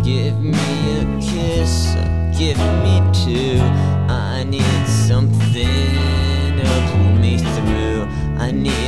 Give me a kiss, or give me two. I need something to pull me through. I need